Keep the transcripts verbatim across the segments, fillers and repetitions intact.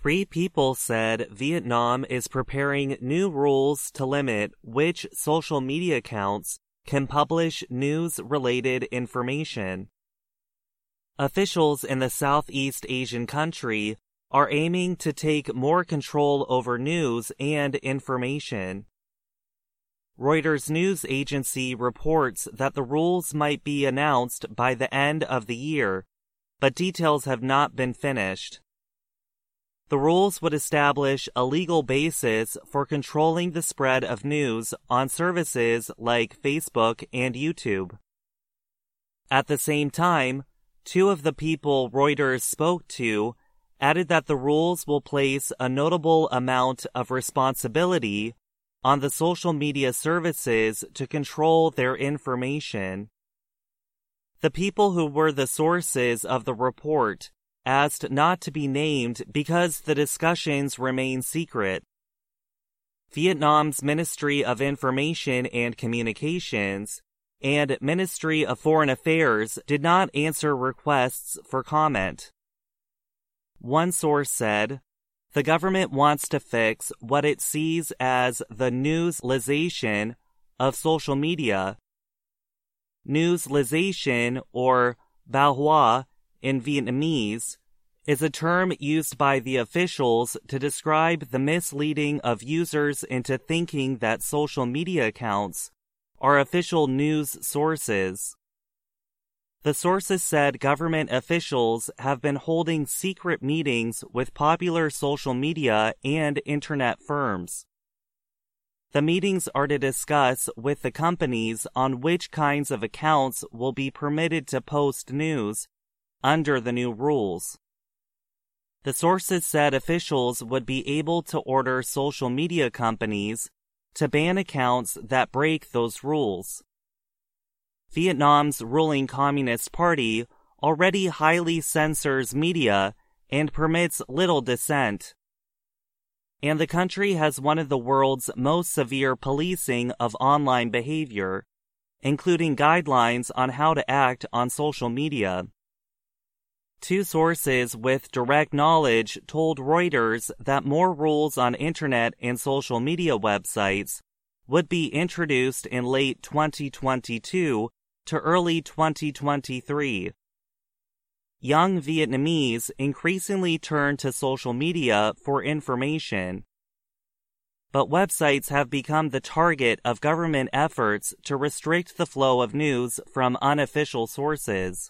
Three people said Vietnam is preparing new rules to limit which social media accounts can publish news-related information. Officials in the Southeast Asian country are aiming to take more control over news and information. Reuters news agency reports that the rules might be announced by the end of the year, but details have not been finished. The rules would establish a legal basis for controlling the spread of news on services like Facebook and YouTube. At the same time, two of the people Reuters spoke to added that the rules will place a notable amount of responsibility on the social media services to control their information. The people who were the sources of the report asked not to be named because the discussions remain secret. Vietnam's Ministry of Information and Communications and Ministry of Foreign Affairs did not answer requests for comment. One source said, "The government wants to fix what it sees as the newsization of social media." Newsization, or bao hoa in Vietnamese, is a term used by the officials to describe the misleading of users into thinking that social media accounts are official news sources. The sources said government officials have been holding secret meetings with popular social media and internet firms. The meetings are to discuss with the companies on which kinds of accounts will be permitted to post news under the new rules. The sources said officials would be able to order social media companies to ban accounts that break those rules. Vietnam's ruling Communist Party already highly censors media and permits little dissent. And the country has one of the world's most severe policing of online behavior, including guidelines on how to act on social media. Two sources with direct knowledge told Reuters that more rules on internet and social media websites would be introduced in late twenty twenty-two to early twenty twenty-three. Young Vietnamese increasingly turn to social media for information. But websites have become the target of government efforts to restrict the flow of news from unofficial sources.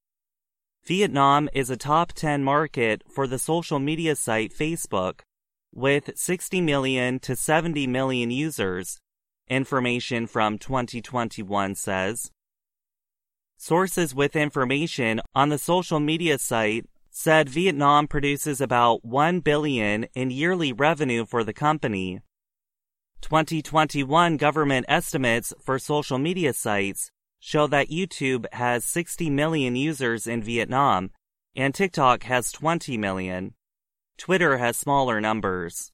Vietnam is a top ten market for the social media site Facebook, with sixty million to seventy million users, information from twenty twenty-one says. Sources with information on the social media site said Vietnam produces about one billion dollars in yearly revenue for the company. twenty twenty-one government estimates for social media sites show that YouTube has sixty million users in Vietnam, and TikTok has twenty million. Twitter has smaller numbers.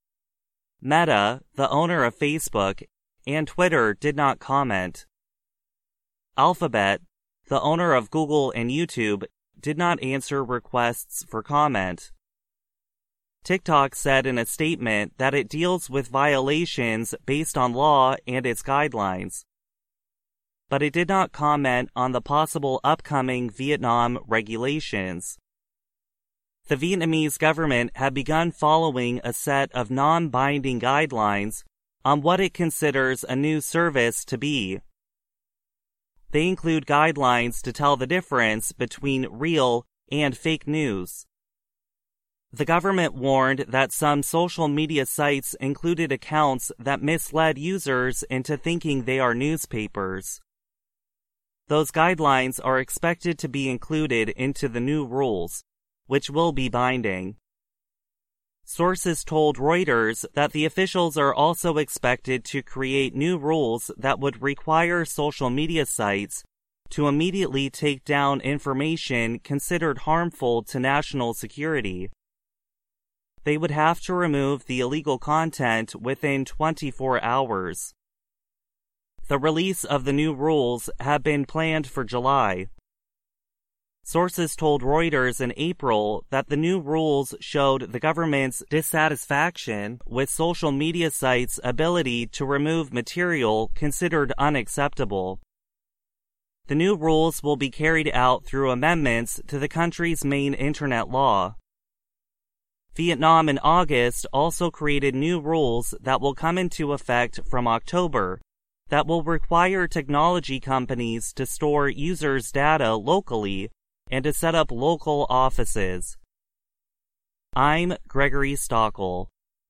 Meta, the owner of Facebook, and Twitter did not comment. Alphabet, the owner of Google and YouTube, did not answer requests for comment. TikTok said in a statement that it deals with violations based on law and its guidelines, but it did not comment on the possible upcoming Vietnam regulations. The Vietnamese government had begun following a set of non-binding guidelines on what it considers a news service to be. They include guidelines to tell the difference between real and fake news. The government warned that some social media sites included accounts that misled users into thinking they are newspapers. Those guidelines are expected to be included into the new rules, which will be binding. Sources told Reuters that the officials are also expected to create new rules that would require social media sites to immediately take down information considered harmful to national security. They would have to remove the illegal content within twenty-four hours. The release of the new rules had been planned for July. Sources told Reuters in April that the new rules showed the government's dissatisfaction with social media sites' ability to remove material considered unacceptable. The new rules will be carried out through amendments to the country's main internet law. Vietnam in August also created new rules that will come into effect from October that will require technology companies to store users' data locally and to set up local offices. I'm Gregory Stockel.